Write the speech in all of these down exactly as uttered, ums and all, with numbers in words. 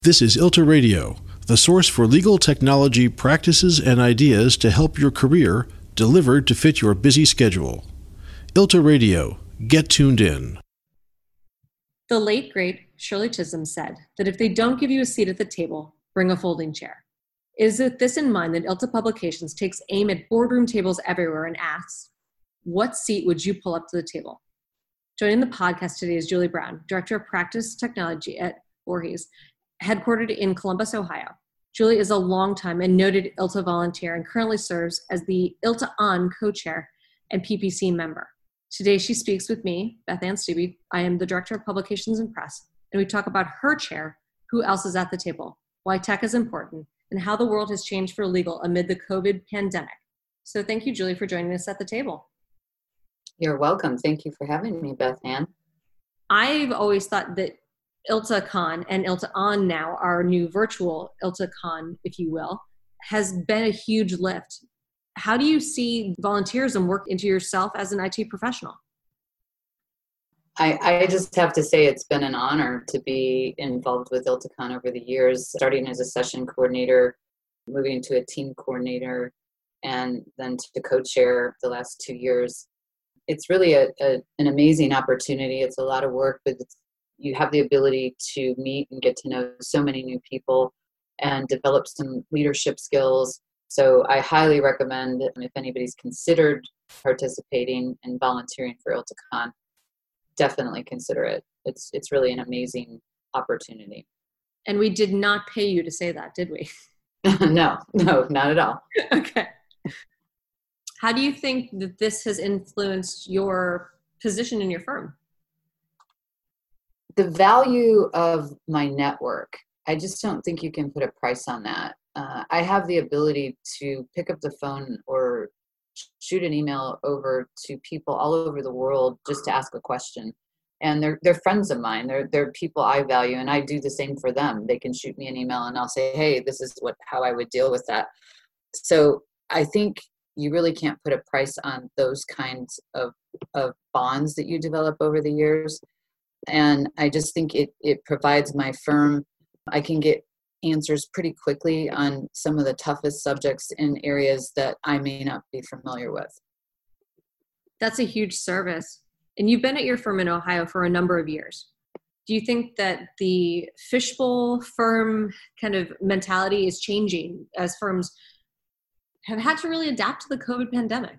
This is ILTA Radio, the source for legal technology practices and ideas to help your career, delivered to fit your busy schedule. ILTA Radio, get tuned in. The late, great Shirley Chisholm said that if they don't give you a seat at the table, bring a folding chair. It is with this in mind that ILTA Publications takes aim at boardroom tables everywhere and asks, what seat would you pull up to the table? Joining the podcast today is Julie Brown, Director of Practice Technology at Voorhees, headquartered in Columbus, Ohio. Julie is a longtime and noted ILTA volunteer and currently serves as the ILTA On co-chair and P P C member. Today she speaks with me, Beth Ann Stube. I am the Director of Publications and Press, and we talk about her chair, who else is at the table, why tech is important, and how the world has changed for legal amid the COVID pandemic. So thank you, Julie, for joining us at the table. You're welcome. Thank you for having me, Beth Ann. I've always thought that ILTACon and ILTA On now, our new virtual ILTACon, if you will, has been a huge lift. How do you see volunteerism work into yourself as an I T professional? I, I just have to say it's been an honor to be involved with ILTACon over the years, starting as a session coordinator, moving to a team coordinator, and then to co-chair the last two years. It's really a, a, an amazing opportunity. It's a lot of work, but it's you have the ability to meet and get to know so many new people and develop some leadership skills. So I highly recommend, if anybody's considered participating and volunteering for ILTACon, definitely consider it. It's it's really an amazing opportunity. And we did not pay you to say that, did we? no, no, not at all. Okay. How do you think that this has influenced your position in your firm? The value of my network, I just don't think you can put a price on that. Uh, I have the ability to pick up the phone or shoot an email over to people all over the world just to ask a question. And they're they're friends of mine. They're they're people I value, and I do the same for them. They can shoot me an email and I'll say, hey, this is what how I would deal with that. So I think you really can't put a price on those kinds of, of bonds that you develop over the years. And I just think it, it provides my firm, I can get answers pretty quickly on some of the toughest subjects in areas that I may not be familiar with. That's a huge service. And you've been at your firm in Ohio for a number of years. Do you think that the fishbowl firm kind of mentality is changing as firms have had to really adapt to the COVID pandemic?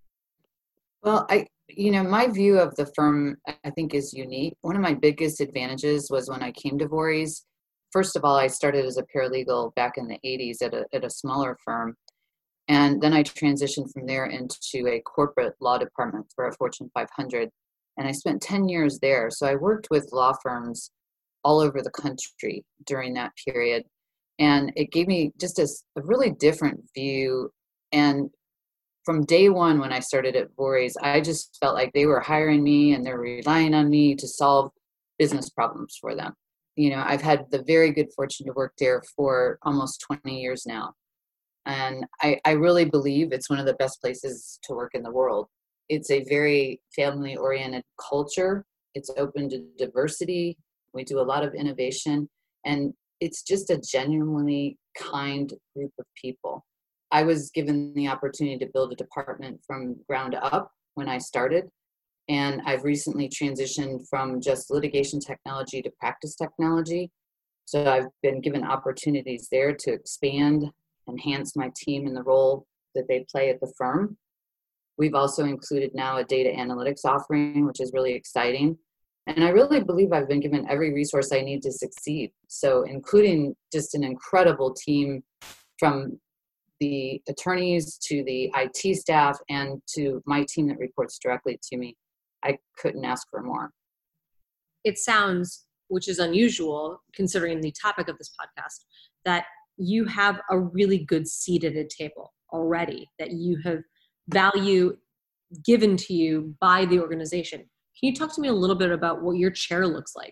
Well, I, you know, my view of the firm, I think, is unique. One of my biggest advantages was when I came to Voorhees. First of all, I started as a paralegal back in the eighties at a, at a smaller firm. And then I transitioned from there into a corporate law department for a Fortune five hundred. And I spent ten years there. So I worked with law firms all over the country during that period. And it gave me just a, a really different view. And from day one, when I started at Voorhees, I just felt like they were hiring me and they're relying on me to solve business problems for them. You know, I've had the very good fortune to work there for almost twenty years now. And I, I really believe it's one of the best places to work in the world. It's a very family-oriented culture. It's open to diversity. We do a lot of innovation. And it's just a genuinely kind group of people. I was given the opportunity to build a department from ground up when I started, and I've recently transitioned from just litigation technology to practice technology. So I've been given opportunities there to expand, enhance my team in the role that they play at the firm. We've also included now a data analytics offering, which is really exciting. And I really believe I've been given every resource I need to succeed. So including just an incredible team from the attorneys to the I T staff and to my team that reports directly to me. I couldn't ask for more. It sounds, which is unusual considering the topic of this podcast, that you have a really good seat at a table already, that you have value given to you by the organization. Can you talk to me a little bit about what your chair looks like?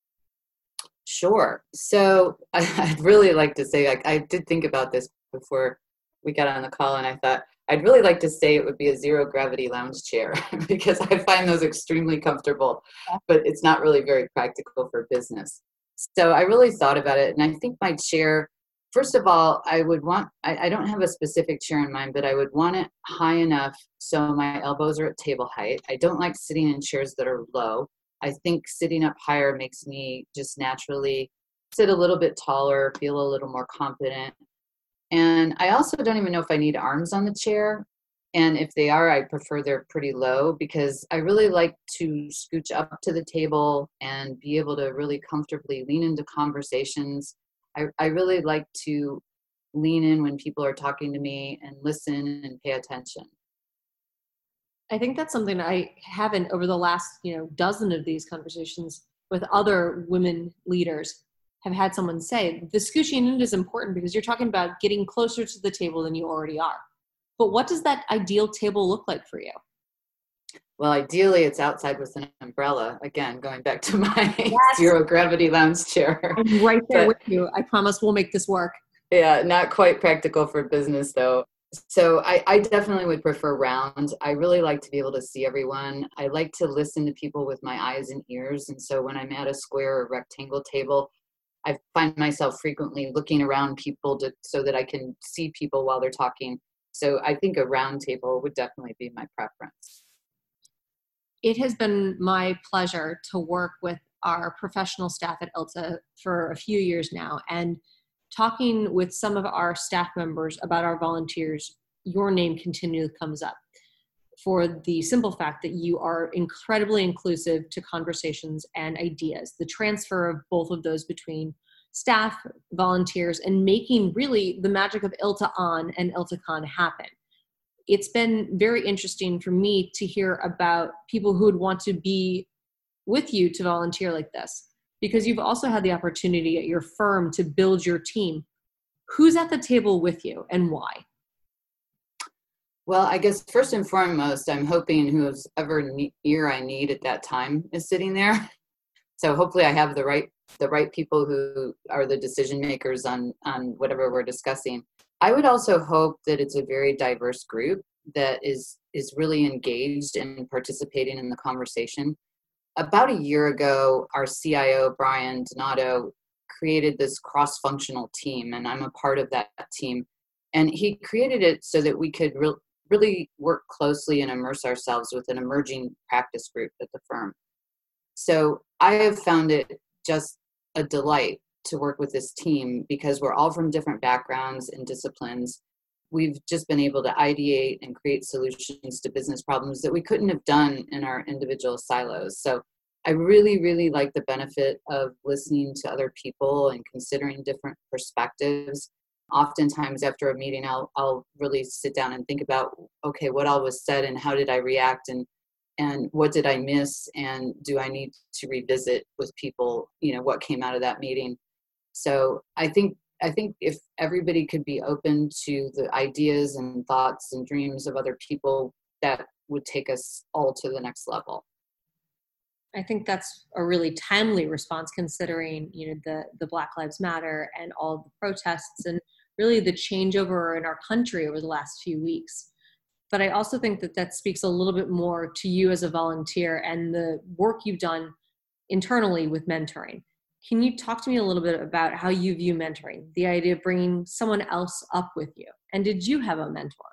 Sure. So I'd really like to say, like, I did think about this before we got on the call, and I thought I'd really like to say it would be a zero gravity lounge chair because I find those extremely comfortable, but it's not really very practical for business. So I really thought about it. And I think my chair, first of all, I would want, I, I don't have a specific chair in mind, but I would want it high enough so my elbows are at table height. I don't like sitting in chairs that are low. I think sitting up higher makes me just naturally sit a little bit taller, feel a little more confident. And I also don't even know if I need arms on the chair. And if they are, I prefer they're pretty low because I really like to scooch up to the table and be able to really comfortably lean into conversations. I, I really like to lean in when people are talking to me and listen and pay attention. I think that's something I haven't over the last, you know, dozen of these conversations with other women leaders have had someone say the scooching in is important because you're talking about getting closer to the table than you already are. But what does that ideal table look like for you? Well, ideally it's outside with an umbrella. Again, going back to my Yes. zero gravity lounge chair. I'm right there But, with you. I promise we'll make this work. yeah, not quite practical for business though. So I, I definitely would prefer round. I really like to be able to see everyone. I like to listen to people with my eyes and ears. And so when I'm at a square or rectangle table, I find myself frequently looking around people to, so that I can see people while they're talking. So I think a round table would definitely be my preference. It has been my pleasure to work with our professional staff at ILTA for a few years now. And talking with some of our staff members about our volunteers, your name continually comes up for the simple fact that you are incredibly inclusive to conversations and ideas. The transfer of both of those between staff, volunteers, and making really the magic of ILTA On and ILTACon happen. It's been very interesting for me to hear about people who would want to be with you to volunteer like this, because you've also had the opportunity at your firm to build your team. Who's at the table with you and why? Well, I guess first and foremost, I'm hoping whoever ear I need at that time is sitting there. So hopefully I have the right the right people who are the decision makers on, on whatever we're discussing. I would also hope that it's a very diverse group that is, is really engaged and participating in the conversation. About a year ago, our C I O, Brian Donato, created this cross-functional team, and I'm a part of that team. And he created it so that we could re- really work closely and immerse ourselves with an emerging practice group at the firm. So I have found it just a delight to work with this team because we're all from different backgrounds and disciplines. We've just been able to ideate and create solutions to business problems that we couldn't have done in our individual silos. So I really, really like the benefit of listening to other people and considering different perspectives. Oftentimes after a meeting, I'll, I'll really sit down and think about, okay, what all was said and how did I react and and what did I miss and do I need to revisit with people, you know, what came out of that meeting. So I think I think if everybody could be open to the ideas and thoughts and dreams of other people, that would take us all to the next level. I think that's a really timely response considering, you know, the, the Black Lives Matter and all the protests and really the changeover in our country over the last few weeks. But I also think that that speaks a little bit more to you as a volunteer and the work you've done internally with mentoring. Can you talk to me a little bit about how you view mentoring, the idea of bringing someone else up with you? And did you have a mentor?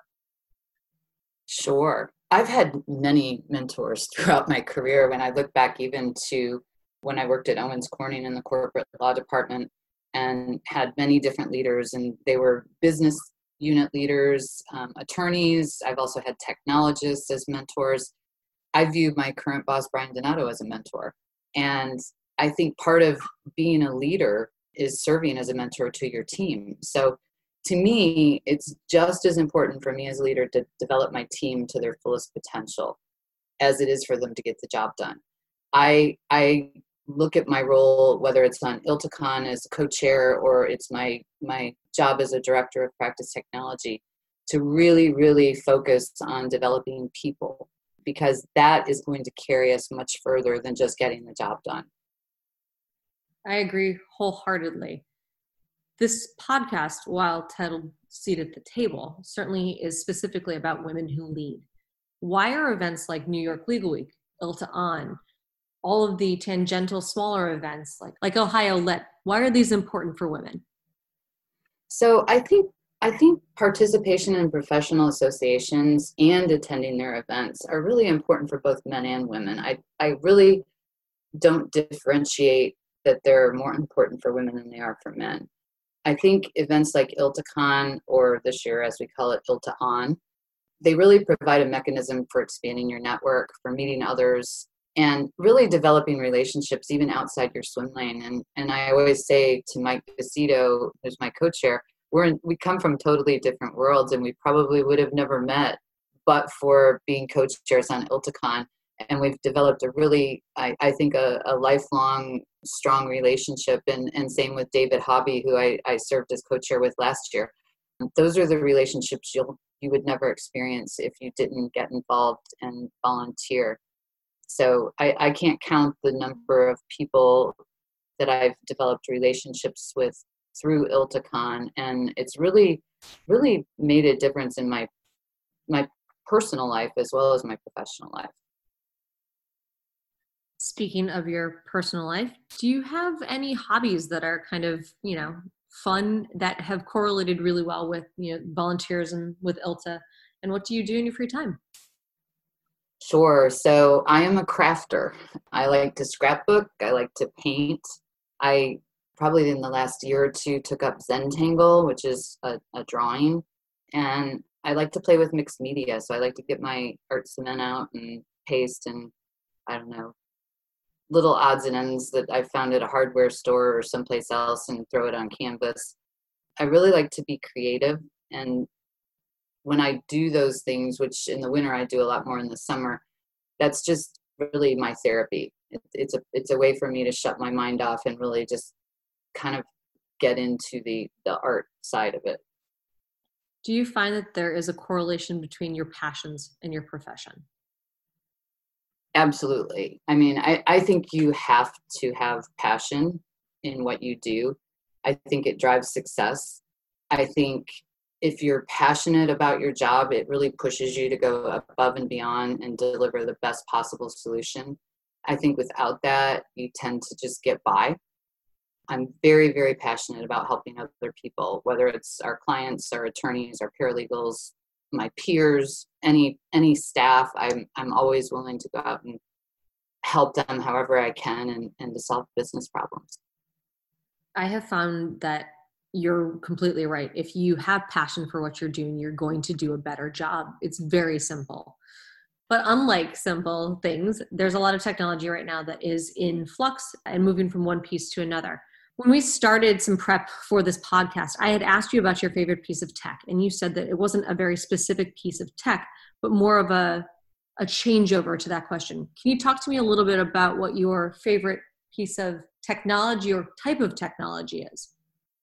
Sure. I've had many mentors throughout my career. When I look back even to when I worked at Owens Corning in the corporate law department and had many different leaders, and they were business unit leaders, um, attorneys. I've also had technologists as mentors. I view my current boss, Brian Donato, as a mentor. And I think part of being a leader is serving as a mentor to your team. So to me, it's just as important for me as a leader to develop my team to their fullest potential as it is for them to get the job done. I I look at my role, whether it's on ILTACon as co-chair or it's my my job as a director of practice technology, to really, really focus on developing people, because that is going to carry us much further than just getting the job done. I agree wholeheartedly. This podcast, while titled Seat at the Table, certainly is specifically about women who lead. Why are events like New York Legal Week, ILTA On, all of the tangential smaller events like, like Ohio Lit? Why are these important for women? So I think I think participation in professional associations and attending their events are really important for both men and women. I, I really don't differentiate that they're more important for women than they are for men. I think events like ILTACon, or this year as we call it ILTA-On, they really provide a mechanism for expanding your network, for meeting others, and really developing relationships even outside your swim lane. And and I always say to Mike Casito, who's my co-chair, we're in, we come from totally different worlds, and we probably would have never met but for being co-chairs on ILTACon. And we've developed a really, I, I think, a, a lifelong, strong relationship. And, and same with David Hobby, who I, I served as co-chair with last year. Those are the relationships you'll you would never experience if you didn't get involved and volunteer. So I, I can't count the number of people that I've developed relationships with through ILTACon, and it's really, really made a difference in my my personal life as well as my professional life. Speaking of your personal life, do you have any hobbies that are kind of, you know, fun that have correlated really well with, you know, volunteerism with ILTA? And what do you do in your free time? Sure. So I am a crafter. I like to scrapbook. I like to paint. I probably in the last year or two took up Zentangle, which is a, a drawing. And I like to play with mixed media. So I like to get my art cement out and paste and, I don't know, little odds and ends that I found at a hardware store or someplace else and throw it on canvas. I really like to be creative. And when I do those things, which in the winter I do a lot more in the summer, that's just really my therapy. It, it's a it's a way for me to shut my mind off and really just kind of get into the, the art side of it. Do you find that there is a correlation between your passions and your profession? Absolutely. I mean, I, I think you have to have passion in what you do. I think it drives success. I think if you're passionate about your job, it really pushes you to go above and beyond and deliver the best possible solution. I think without that, you tend to just get by. I'm very, very passionate about helping other people, whether it's our clients, our attorneys, our paralegals, my peers, any any staff. I'm I'm always willing to go out and help them however I can and, and to solve business problems. I have found that you're completely right. If you have passion for what you're doing, you're going to do a better job. It's very simple. But unlike simple things, there's a lot of technology right now that is in flux and moving from one piece to another. When we started some prep for this podcast, I had asked you about your favorite piece of tech, and you said that it wasn't a very specific piece of tech, but more of a, a changeover to that question. Can you talk to me a little bit about what your favorite piece of technology or type of technology is?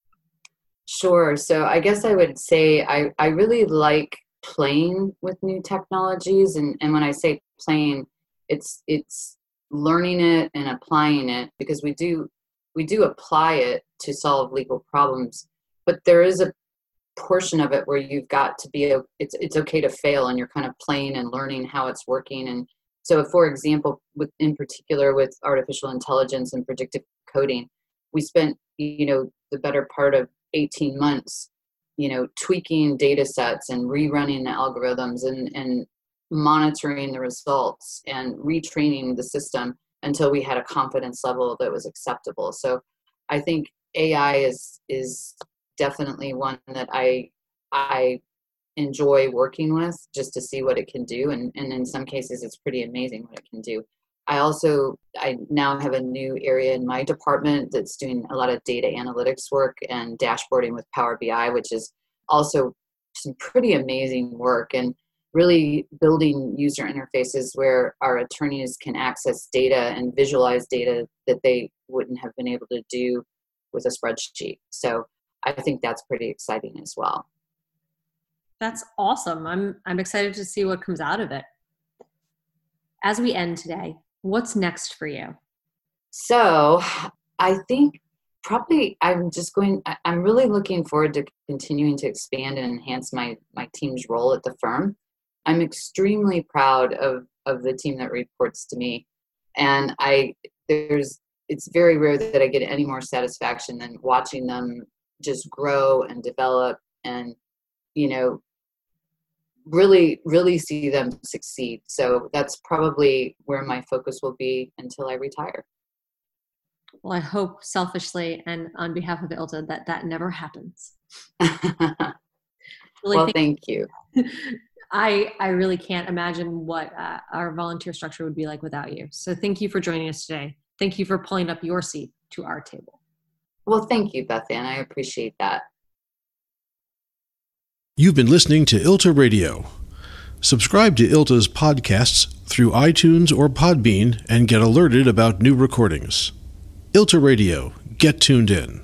Sure. So I guess I would say I, I really like playing with new technologies. And, and when I say playing, it's it's learning it and applying it, because we do we do apply it to solve legal problems. But there is a portion of it where you've got to be, it's it's okay to fail, and you're kind of playing and learning how it's working. And so, for example, with in particular with artificial intelligence and predictive coding, we spent, you know, the better part of eighteen months, you know, tweaking data sets and rerunning the algorithms and, and monitoring the results and retraining the system until we had a confidence level that was acceptable. So I think A I is is definitely one that I I enjoy working with, just to see what it can do. And, and in some cases, it's pretty amazing what it can do. I also, I now have a new area in my department that's doing a lot of data analytics work and dashboarding with Power B I, which is also some pretty amazing work, and really building user interfaces where our attorneys can access data and visualize data that they wouldn't have been able to do with a spreadsheet. So I think that's pretty exciting as well. That's awesome. I'm I'm excited to see what comes out of it. As we end today, what's next for you? So I think probably I'm just going, I'm really looking forward to continuing to expand and enhance my, my team's role at the firm. I'm extremely proud of, of the team that reports to me. And I, there's, it's very rare that I get any more satisfaction than watching them just grow and develop and, you know, really, really see them succeed. So that's probably where my focus will be until I retire. Well, I hope selfishly and on behalf of ILTA that that never happens. Really well, think- thank you. I, I really can't imagine what uh, our volunteer structure would be like without you. So thank you for joining us today. Thank you for pulling up your seat to our table. Well, thank you, Beth Ann. I appreciate that. You've been listening to ILTA Radio. Subscribe to ILTA's podcasts through iTunes or Podbean and get alerted about new recordings. ILTA Radio. Get tuned in.